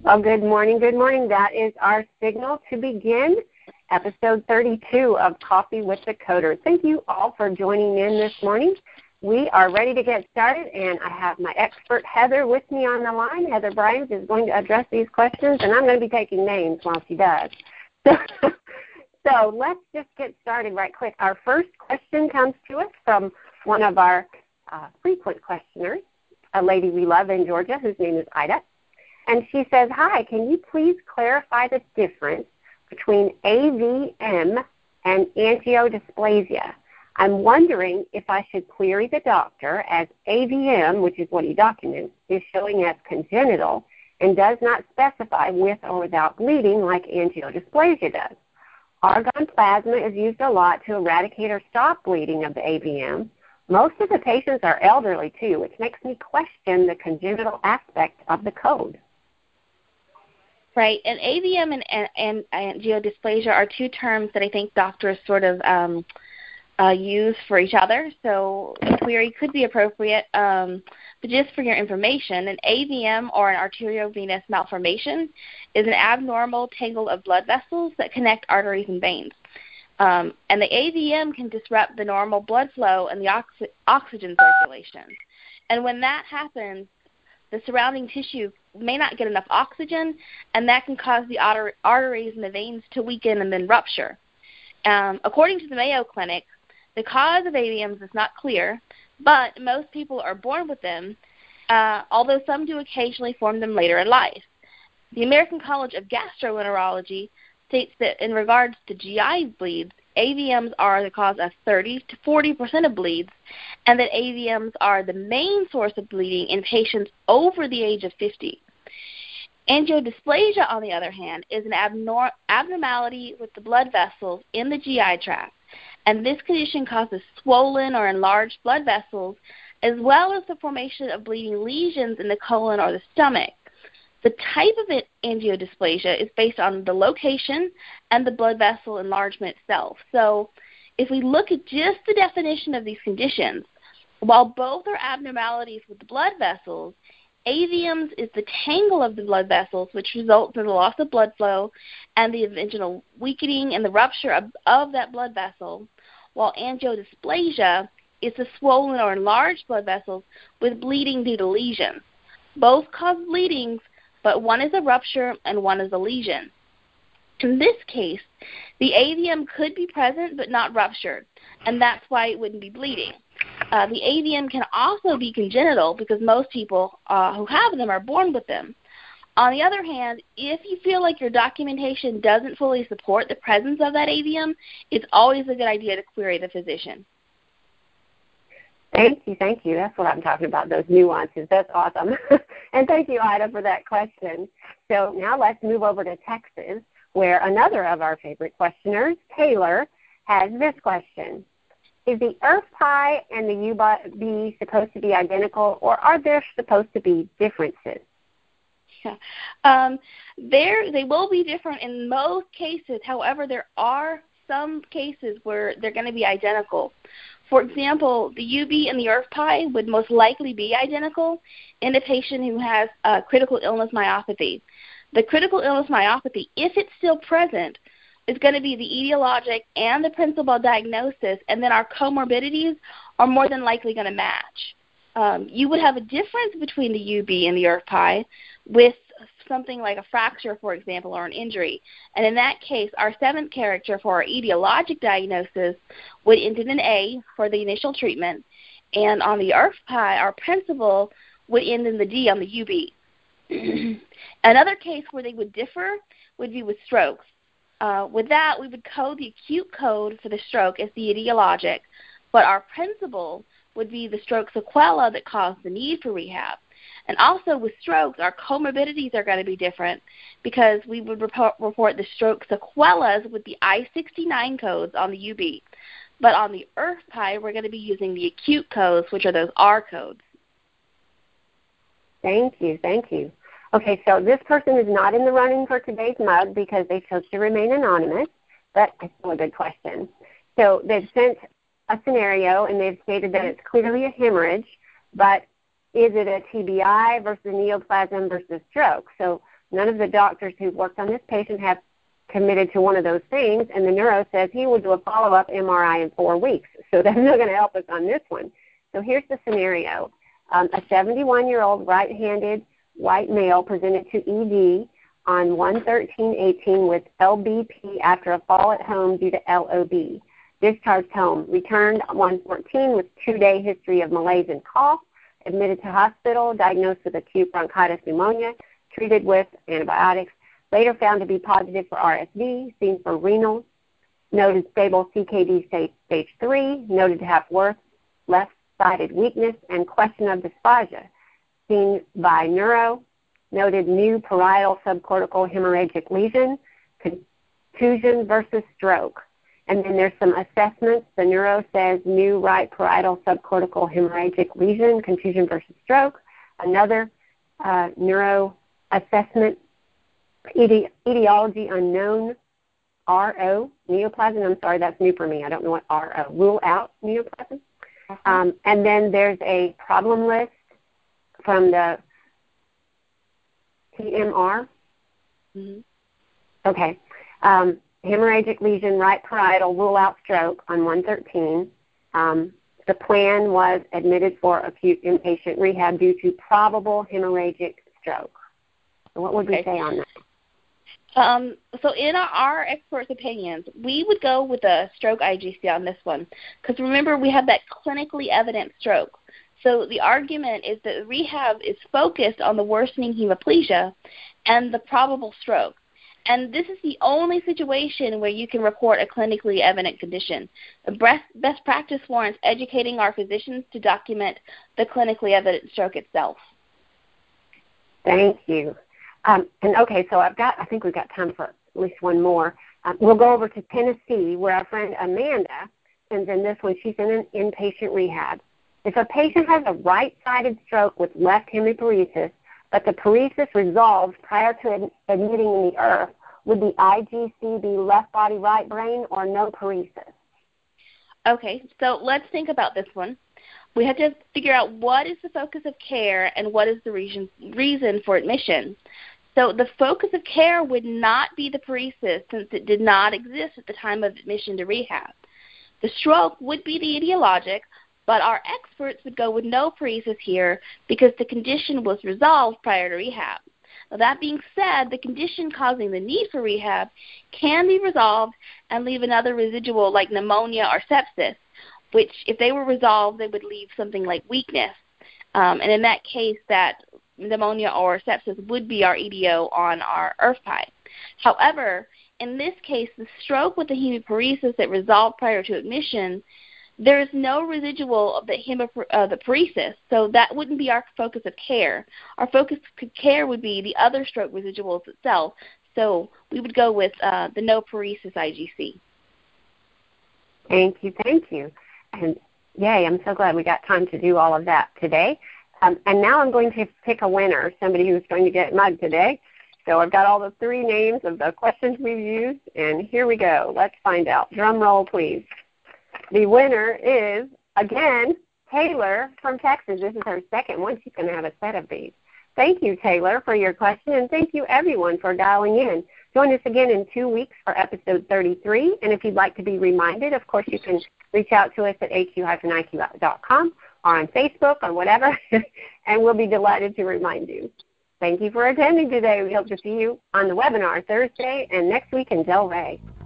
Well, good morning, good morning. That is our signal to begin episode 32 of Coffee with the Coders. Thank you all for joining in this morning. We are ready to get started, and I have my expert Heather with me on the line. Heather Bryans is going to address these questions, and I'm going to be taking names while she does. So let's just get started right quick. Our first question comes to us from one of our frequent questioners, a lady we love in Georgia whose name is Ida. And she says, hi, can you please clarify the difference between AVM and angiodysplasia? I'm wondering if I should query the doctor as AVM, which is what he documents, is showing as congenital and does not specify with or without bleeding like angiodysplasia does. Argon plasma is used a lot to eradicate or stop bleeding of the AVM. Most of the patients are elderly too, which makes me question the congenital aspect of the code. Right, and AVM and angiodysplasia are two terms that I think doctors sort of use for each other, so a query could be appropriate. But just for your information, an AVM, or an arteriovenous malformation, is an abnormal tangle of blood vessels that connect arteries and veins. And the AVM can disrupt the normal blood flow and the oxygen circulation. And when that happens, the surrounding tissue may not get enough oxygen, and that can cause the arteries and the veins to weaken and then rupture. According to the Mayo Clinic, the cause of AVMs is not clear, but most people are born with them, although some do occasionally form them later in life. The American College of Gastroenterology states that in regards to GI bleeds, AVMs are the cause of 30 to 40% of bleeds, and that AVMs are the main source of bleeding in patients over the age of 50. Angiodysplasia, on the other hand, is an abnormality with the blood vessels in the GI tract, and this condition causes swollen or enlarged blood vessels, as well as the formation of bleeding lesions in the colon or the stomach. The type of angiodysplasia is based on the location and the blood vessel enlargement itself. So if we look at just the definition of these conditions, while both are abnormalities with the blood vessels, AVMs is the tangle of the blood vessels, which results in the loss of blood flow and the eventual weakening and the rupture of that blood vessel, while angiodysplasia is the swollen or enlarged blood vessels with bleeding due to lesions. Both cause bleedings, but one is a rupture and one is a lesion. In this case, the AVM could be present but not ruptured, and that's why it wouldn't be bleeding. The AVM can also be congenital because most people who have them are born with them. On the other hand, if you feel like your documentation doesn't fully support the presence of that AVM, it's always a good idea to query the physician. Thank you. That's what I'm talking about, those nuances. That's awesome. And thank you, Ida, for that question. So now let's move over to Texas, where another of our favorite questioners, Taylor, has this question. Is the IRF-PI and the UB supposed to be identical, or are there supposed to be differences? Yeah. They will be different in most cases. However, there are some cases where they're going to be identical. For example, the UB and the IRF-PI would most likely be identical in a patient who has critical illness myopathy. The critical illness myopathy, if it's still present, is going to be the etiologic and the principal diagnosis, and then our comorbidities are more than likely going to match. You would have a difference between the UB and the IRF-PI with something like a fracture, for example, or an injury. And in that case, our seventh character for our etiologic diagnosis would end in an A for the initial treatment. And on the IRF-PI, our principal would end in the D on the UB. Another case where they would differ would be with strokes. With that, we would code the acute code for the stroke as the etiologic, but our principal would be the stroke sequela that caused the need for rehab. And also with strokes, our comorbidities are going to be different because we would report the stroke sequelas with the I-69 codes on the UB. But on the IRF-PI, we're going to be using the acute codes, which are those R codes. Thank you. Okay, so this person is not in the running for today's mug because they chose to remain anonymous, but it's still a good question. So they've sent a scenario, and they've stated that it's clearly a hemorrhage, but is it a TBI versus neoplasm versus stroke? So None of the doctors who've worked on this patient have committed to one of those things, and the neuro says he will do a follow-up MRI in 4 weeks. So that's not going to help us on this one. So here's the scenario. A 71-year-old right-handed white male presented to ED on 1/13/18 with LBP after a fall at home due to LOB. Discharged home. Returned 1/14 with 2-day history of malaise and cough. Admitted to hospital. Diagnosed with acute bronchitis pneumonia. Treated with antibiotics. Later found to be positive for RSV. Seen for renal. Noted stable CKD stage 3. Noted to have worse left-sided weakness and question of dysphagia. Seen by neuro. Noted new parietal subcortical hemorrhagic lesion, contusion versus stroke. And then there's some assessments. The neuro says new right parietal subcortical hemorrhagic lesion, contusion versus stroke. Another neuro assessment, etiology unknown, RO, neoplasm. I'm sorry, that's new for me. I don't know what RO. Rule out neoplasm. And then there's a problem list from the TMR. Mm-hmm. Okay. Hemorrhagic lesion, right parietal, rule out stroke on 1/13. The plan was admitted for acute inpatient rehab due to probable hemorrhagic stroke. So what would we say on that? So in our experts' opinions, we would go with a stroke IGC on this one, because remember we have that clinically evident stroke. So the argument is that rehab is focused on the worsening hemiplegia and the probable stroke. And this is the only situation where you can report a clinically evident condition. Best practice warrants educating our physicians to document the clinically evident stroke itself. Thank you. And okay, so I think we've got time for at least one more. We'll go over to Tennessee, where our friend Amanda sends in this one. She's in an inpatient rehab. If a patient has a right-sided stroke with left hemiparesis, but the paresis resolves prior to admitting in the IRF, would the IGC be left body, right brain, or no paresis? Okay, so let's think about this one. We have to figure out what is the focus of care and what is the reason for admission. So the focus of care would not be the paresis, since it did not exist at the time of admission to rehab. The stroke would be the etiologic, but our experts would go with no paresis here because the condition was resolved prior to rehab. Now, that being said, the condition causing the need for rehab can be resolved and leave another residual like pneumonia or sepsis, which if they were resolved, they would leave something like weakness. And in that case, that pneumonia or sepsis would be our EDO on our IRF pipe. However, in this case, the stroke with the hemiparesis that resolved prior to admission, there is no residual of the paresis, so that wouldn't be our focus of care. Our focus of care would be the other stroke residuals itself, so we would go with the no paresis IGC. Thank you. And yay, I'm so glad we got time to do all of that today. And now I'm going to pick a winner, somebody who's going to get mugged today. So I've got all the 3 names of the questions we've used, and here we go. Let's find out. Drum roll, please. The winner is, again, Taylor from Texas. This is her second one. She's going to have a set of these. Thank you, Taylor, for your question, and thank you, everyone, for dialing in. Join us again in 2 weeks for episode 33, and if you'd like to be reminded, of course, you can reach out to us at aq-iq.com or on Facebook or whatever, and we'll be delighted to remind you. Thank you for attending today. We hope to see you on the webinar Thursday and next week in Delray.